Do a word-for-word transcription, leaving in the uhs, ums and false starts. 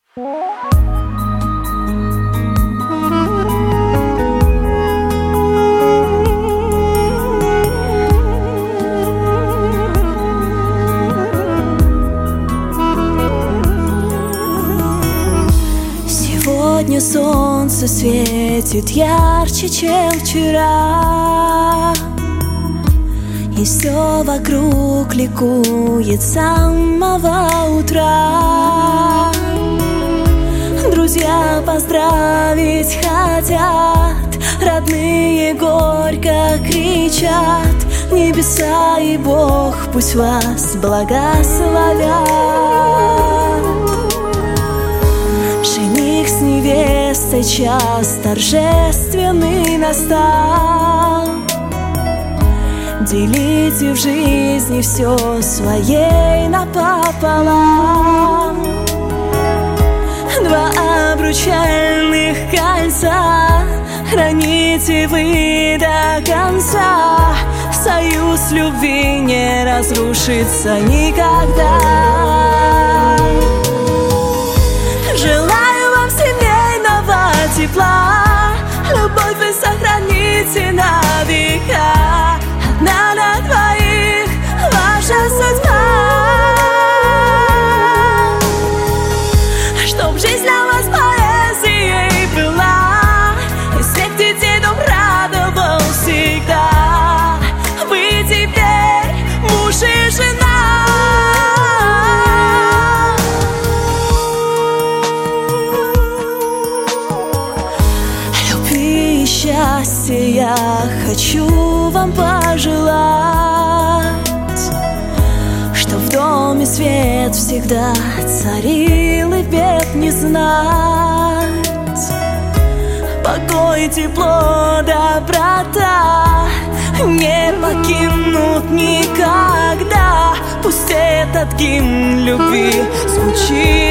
Сегодня солнце светит ярче, чем вчера, и все вокруг ликует с самого утра. Друзья поздравить хотят, родные горько кричат. Небеса и Бог пусть вас благословят. Жених с невестой час торжественный настал. Делите в жизни все своей напополам. Два обручальных кольца храните вы до конца. Союз любви не разрушится никогда. Желаю вам семейного тепла, любовь вы сохраните на века. Одна на двоих ваша судьба, чтоб жизнь для вас поэзией была, и всех детей дом радовал всегда. Вы теперь муж и жена. Любви и счастья я хочу вам пожелать, чтоб в доме свет всегда царил и бед не знать. Покой, тепло, доброта не покинут никогда. Пусть этот гимн любви звучит